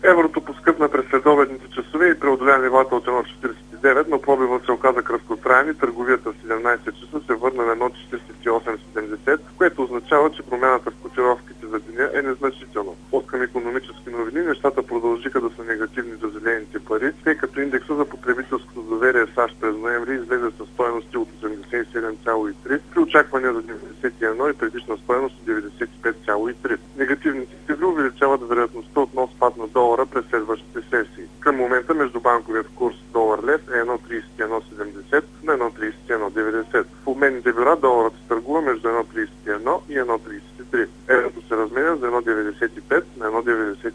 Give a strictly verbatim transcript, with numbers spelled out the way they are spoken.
Еврото поскъпна през следобедните часове и преодоля нивата от едно цяло четиридесет и девет, но пробивът се оказа краткотраен и търговията в седемнадесет часа се върна на едно цяло четиридесет и осем седемдесет, което означава, че промяната в котировките за деня е незначителна. Откъм икономически новини нещата продължиха да са негативни за зелените пари, тъй като индекса за потребителското доверие в САЩ през ноември излезе със стойности от осемдесет и седем цяло и три при очаквания за деветдесет и едно и предишна стойност от деветдесет и пет цяло и три. Негативните цифри увеличават вероятността от нов спад на долара през следващите сесии. Към момента междубанковият курс долар-лев е едно цяло тридесет и едно седемдесет на едно цяло тридесет и едно деветдесет. В обменните бюра доларът се търгува между едно цяло тридесет и едно и едно цяло тридесет и три. Еврото се разменя за едно цяло деветдесет и пет на едно цяло деветдесет